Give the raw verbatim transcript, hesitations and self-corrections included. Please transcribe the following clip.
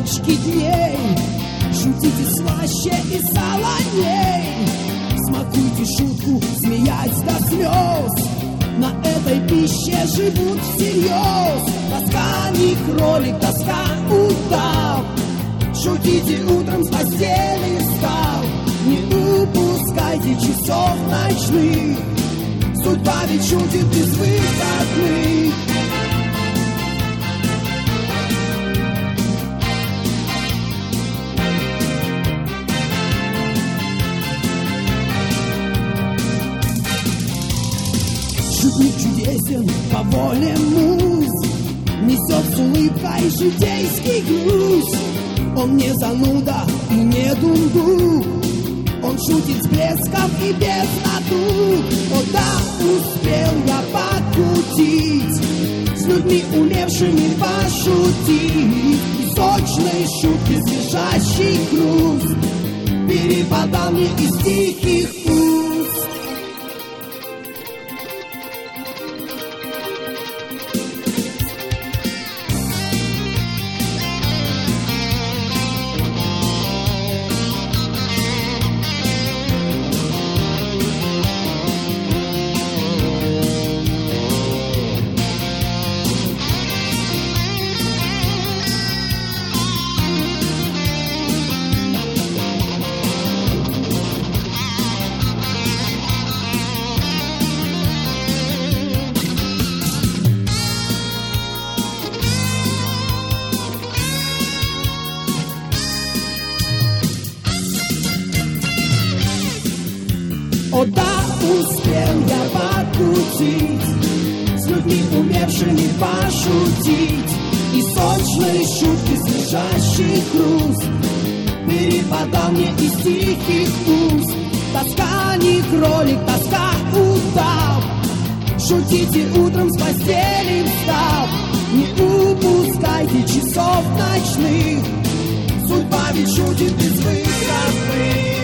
цепочки дней. Шутите слаще и солоней. Смакуйте шутку, смеясь до слез. На этой пище живут всерьез. Тоска не кролик, тоска удав. Шутите утром с постели встав. Не упускайте часов ночных. Судьба ведь шутит без выходных. Шутник чудесен по воле муз, несет с улыбкой житейский груз. Он не зануда и не дундук, он шутит с блеском и без натуг. О да, успел я покутить с людьми, умевшими пошутить. И сочной шутки свежащий груз перепадал мне из тихих уст. О да, успел я покутить с людьми, умевшими пошутить. И сочной шутки свежащий хруст перепадал мне из тихих уст. Тоска не кролик, тоска удав. Шутите утром с постели встав. Не упускайте часов ночных. Судьба ведь шутит без выходных.